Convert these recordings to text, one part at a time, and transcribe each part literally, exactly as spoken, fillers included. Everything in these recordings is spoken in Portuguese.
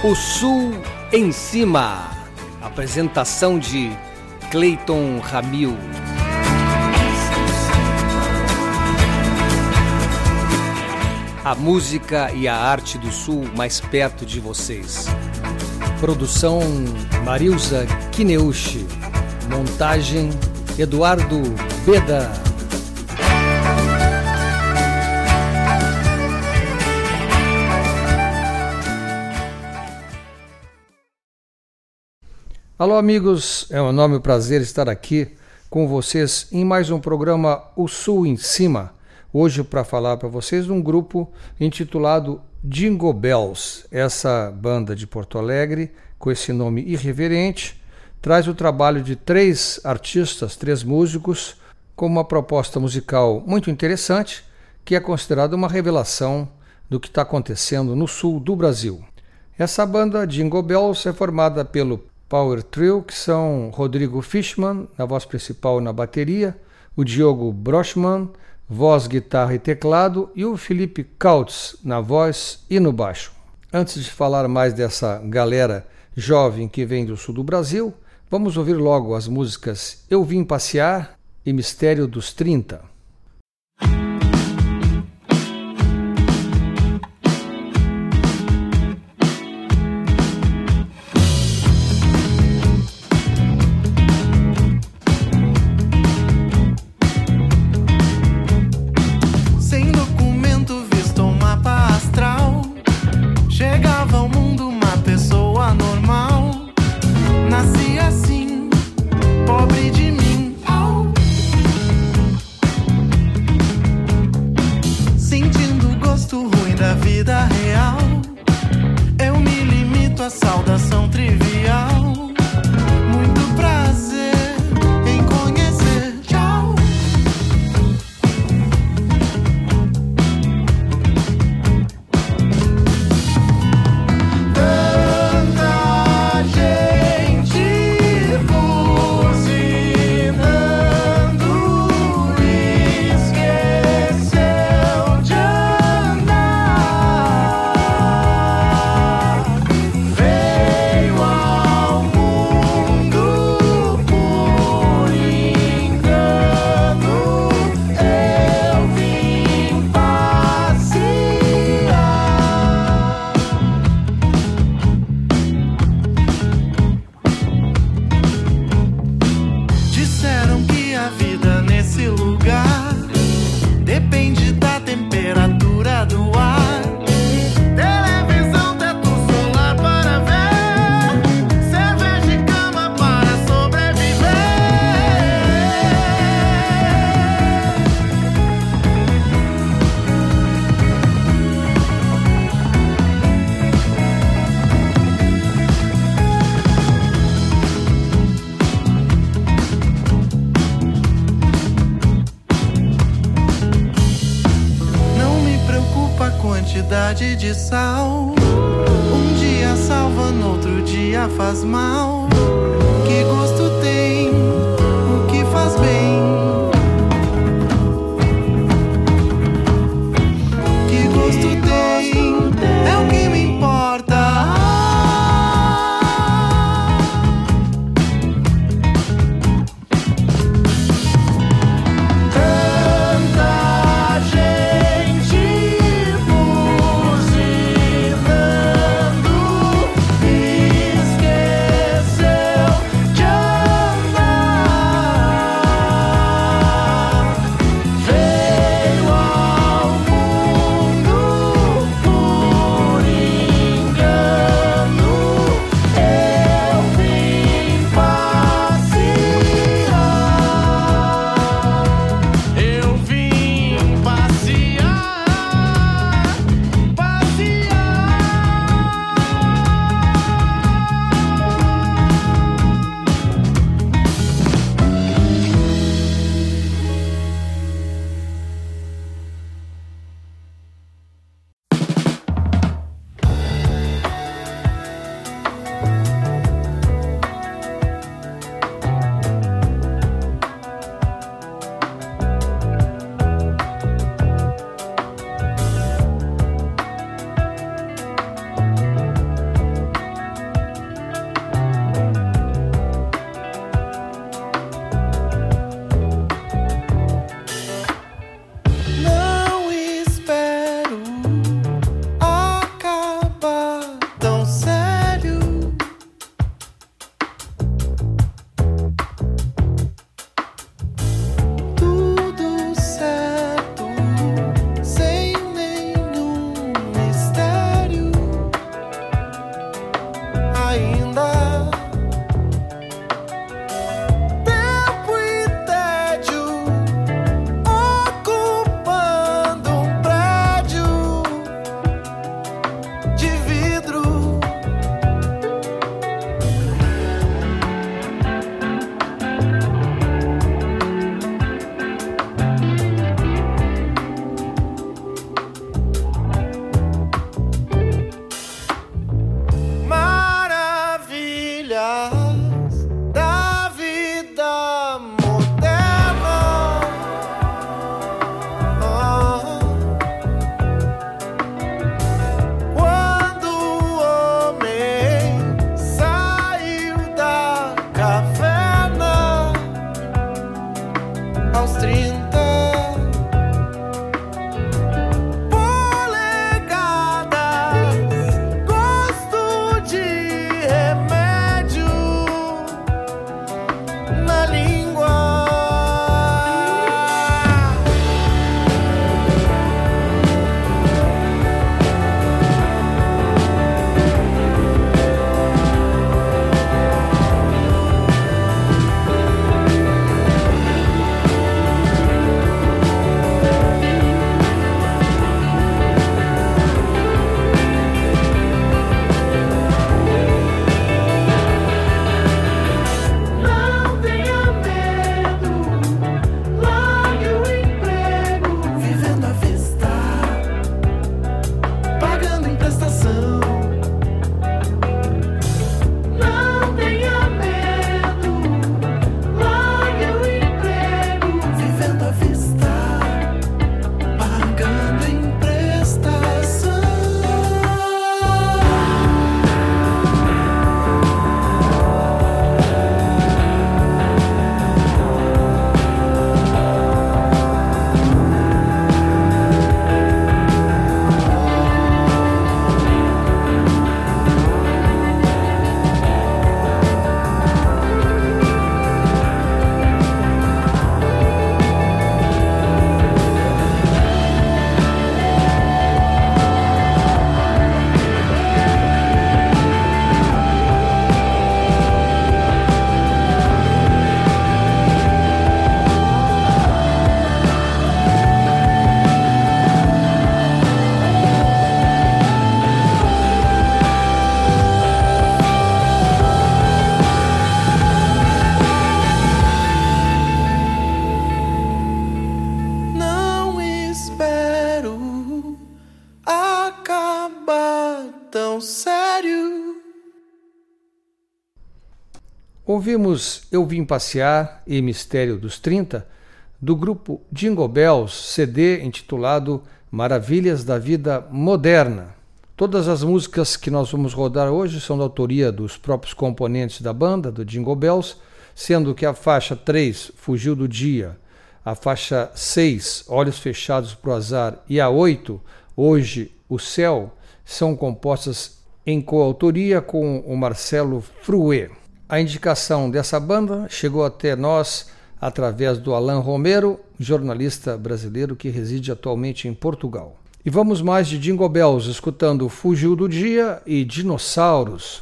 O Sul em Cima. Apresentação de Cleiton Ramil. A música e a arte do Sul mais perto de vocês. Produção Marilza Kineuchi. Montagem Eduardo Beda. Alô amigos, é um enorme prazer estar aqui com vocês em mais um programa O Sul em Cima. Hoje para falar para vocês de um grupo intitulado Jingle Bells. Essa banda de Porto Alegre, com esse nome irreverente, traz o trabalho de três artistas, três músicos, com uma proposta musical muito interessante, que é considerada uma revelação do que está acontecendo no sul do Brasil. Essa banda Jingle Bells é formada pelo Power Trio, que são Rodrigo Fishman, na voz principal e na bateria, o Diogo Brochman, voz, guitarra e teclado, e o Felipe Kautz, na voz e no baixo. Antes de falar mais dessa galera jovem que vem do sul do Brasil, vamos ouvir logo as músicas Eu Vim Passear e Mistério dos trinta. De sal, um dia salva, no outro dia faz mal. Que gosto tem o que faz bem? Que gosto tem é o que me importa. Esqueceu Ouvimos Eu Vim Passear e Mistério dos trinta, do grupo Jingle Bells, C D intitulado Maravilhas da Vida Moderna. Todas as músicas que nós vamos rodar hoje são da autoria dos próprios componentes da banda, do Jingle Bells, sendo que a faixa três, Fugiu do Dia, a faixa seis, Olhos Fechados pro Azar, e a oito, Hoje o Céu, são compostas em coautoria com o Marcelo Fruet. A indicação dessa banda chegou até nós através do Alan Romero, jornalista brasileiro que reside atualmente em Portugal. E vamos mais de Jingle Bells, escutando Fugiu do Dia e Dinossauros.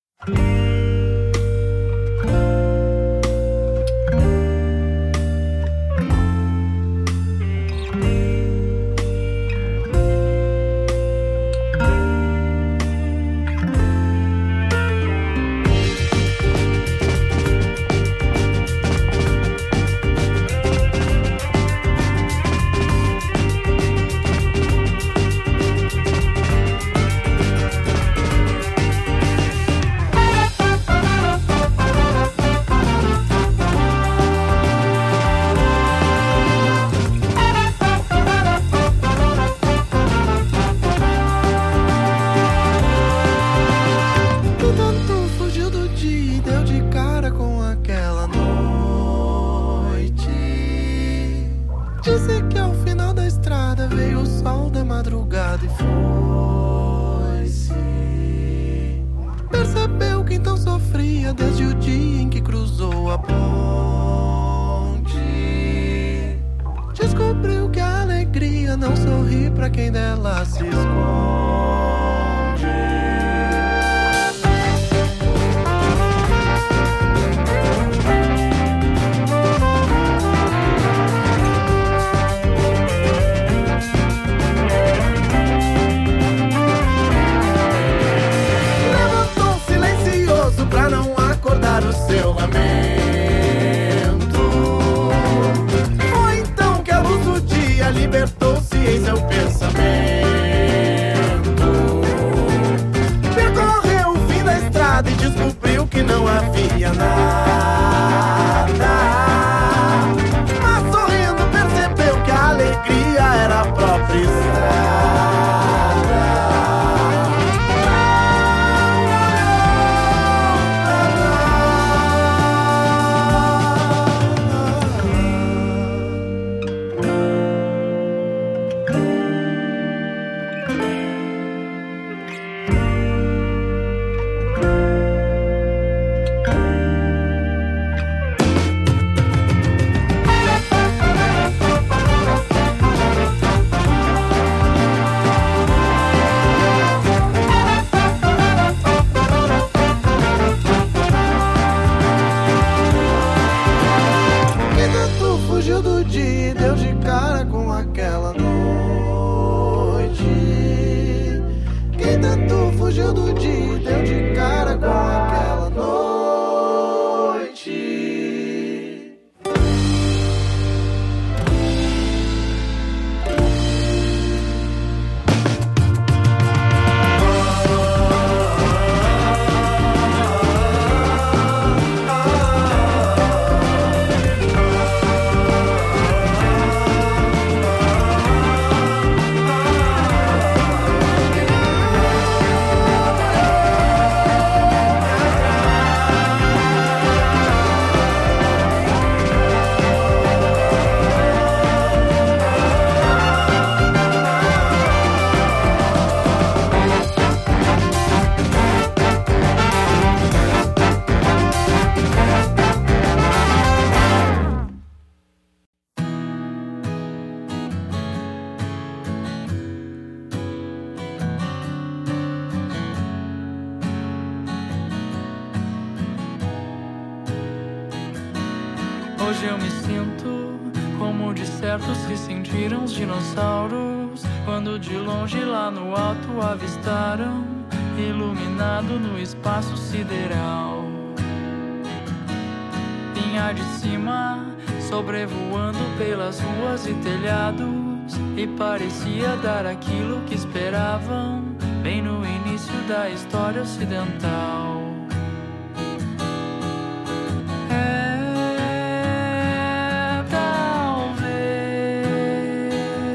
Hoje eu me sinto como de certos que sentiram os dinossauros, quando de longe lá no alto avistaram, iluminado no espaço sideral. Vinha de cima, sobrevoando pelas ruas e telhados, e parecia dar aquilo que esperavam, bem no início da história ocidental. É, talvez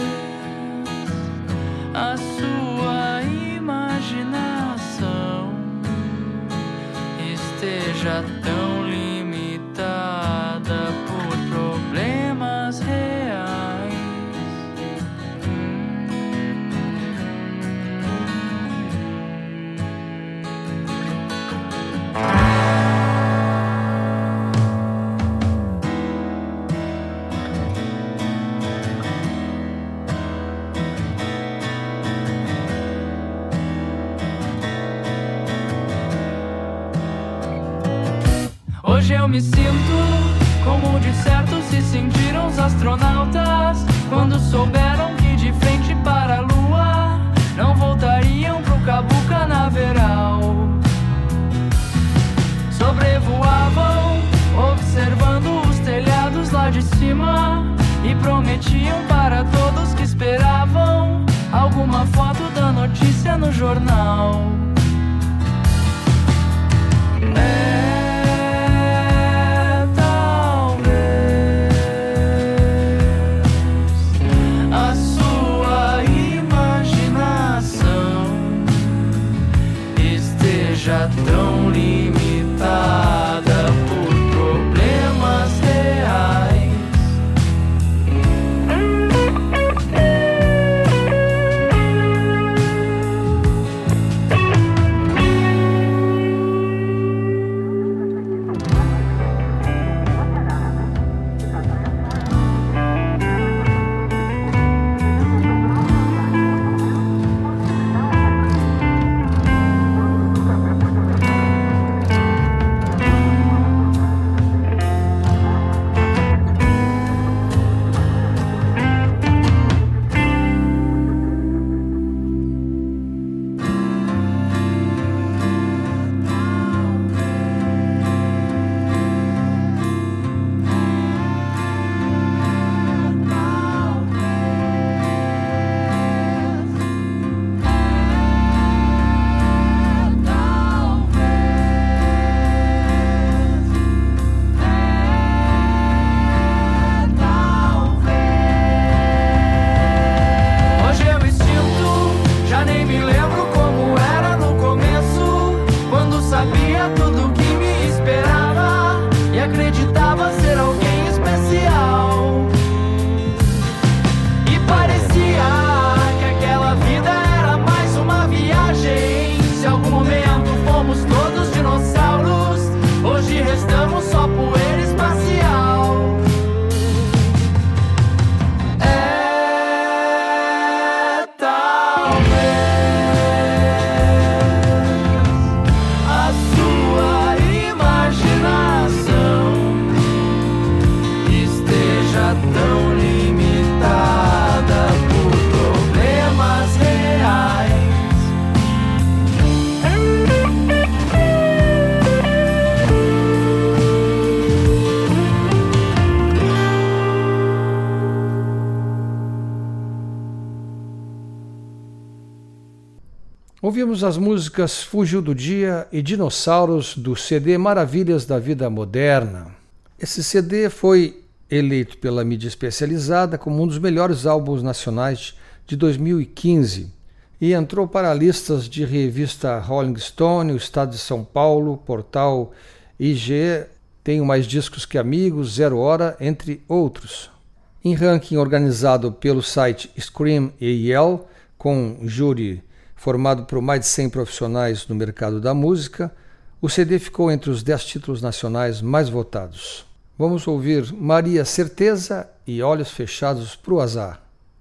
a sua imaginação esteja tão limitada por problemas reais. Hoje eu me sinto como de certo se sentiram os astronautas quando souberam que de frente para a Lua não voltariam pro Cabo Canaveral. Sobrevoavam, observando os telhados lá de cima, e prometiam para todos que esperavam alguma foto da notícia no jornal. É já tão limitada por problemas reais. Ouvimos as músicas Fugiu do Dia e Dinossauros do C D Maravilhas da Vida Moderna. Esse C D foi eleito pela mídia especializada como um dos melhores álbuns nacionais de dois mil e quinze e entrou para listas de revista Rolling Stone, o Estado de São Paulo, portal I G, Tenho Mais Discos Que Amigos, Zero Hora, entre outros. Em ranking organizado pelo site Scream e Yell, com júri formado por mais de cem profissionais no mercado da música, o C D ficou entre os dez títulos nacionais mais votados. Vamos ouvir Maria Certeza e Olhos Fechados pro Azar.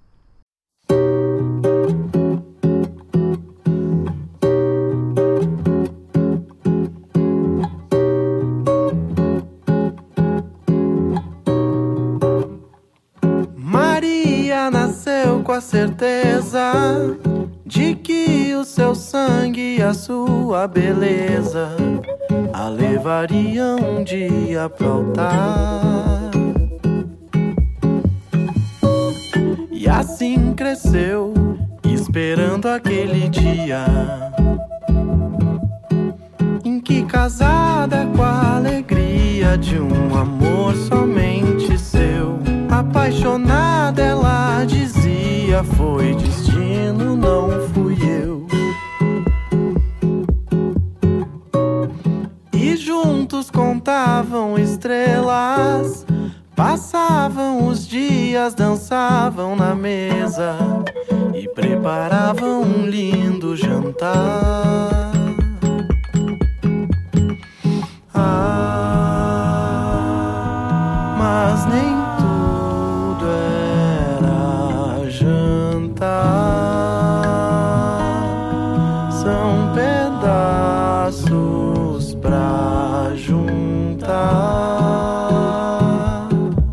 Maria nasceu com a certeza de que o seu sangue e a sua beleza a levariam um dia pro altar. E assim cresceu, esperando aquele dia em que, casada com a alegria, sabia de um amor somente seu. Apaixonada ela dizia, foi destino, não fui eu. E juntos contavam estrelas, passavam os dias, dançavam na mesa e preparavam um lindo jantar. Ah, mas nem tudo era jantar. São pedaços pra juntar.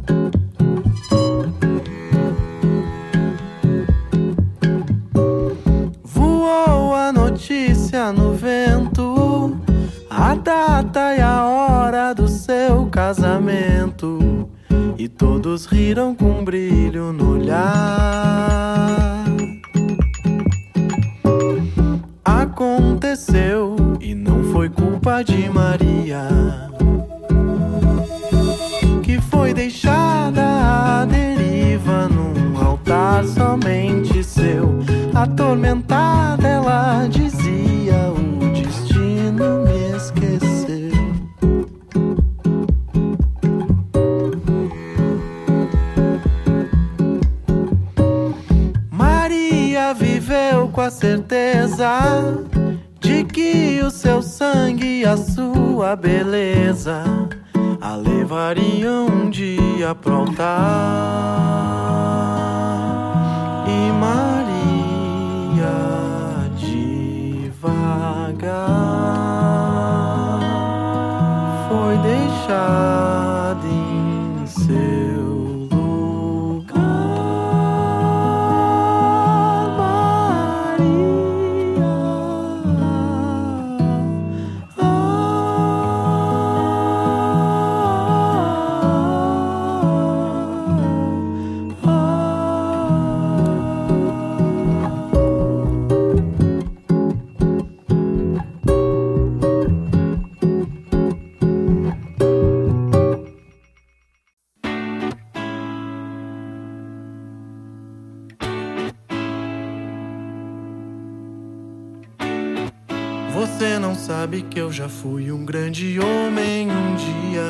Voou a notícia no vento, a data e a hora do seu casamento, e todos riram com brilho no olhar. Aconteceu e não foi culpa de Maria, que foi deixada à deriva num altar somente seu. Atormentada ela dizia, o destino me esqueceu. Maria viveu com a certeza de que o seu sangue e a sua beleza a levariam um dia pro altar. E Maria devagar foi deixada em seu lugar. Maria, ah, ah, você não sabe que eu já fui um grande homem um dia.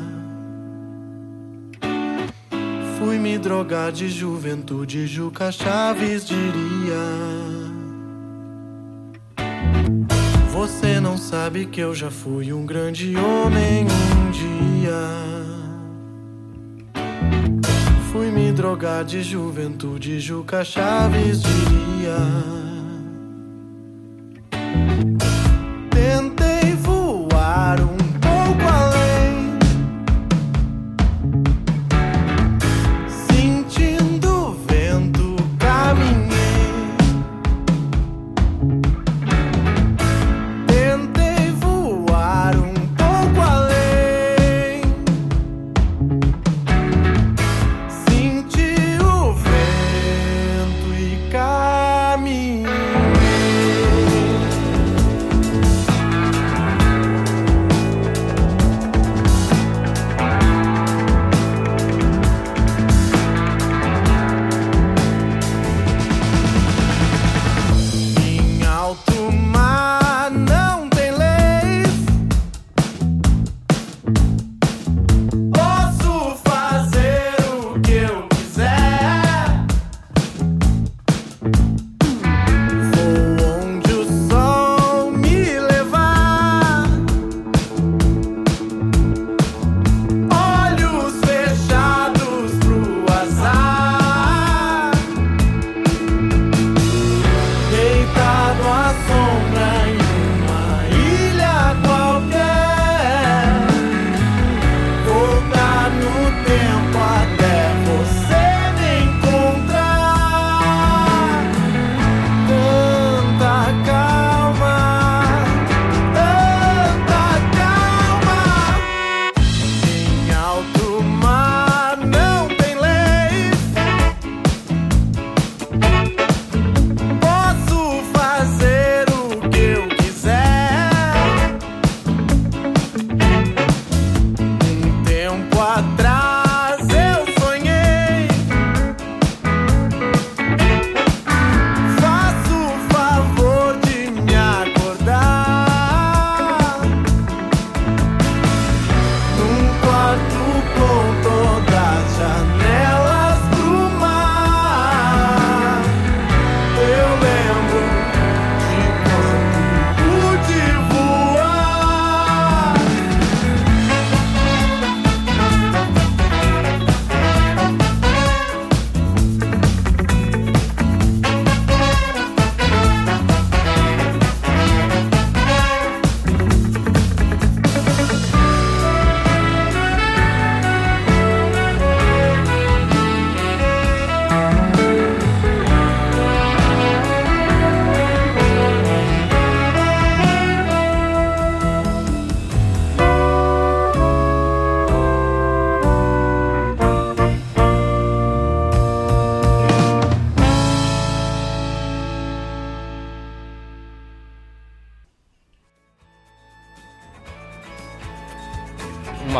Fui me drogar de juventude, Juca Chaves diria. Você não sabe que eu já fui um grande homem um dia. Fui me drogar de juventude, Juca Chaves diria. Tentei voar um pouco além, sentindo o vento, caminhei. Tentei voar um pouco além, senti o vento e caminhei.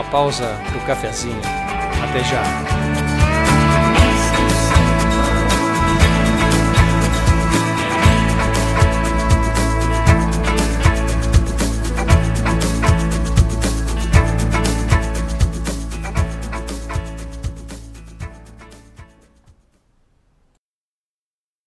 pausa pro cafezinho. Até já!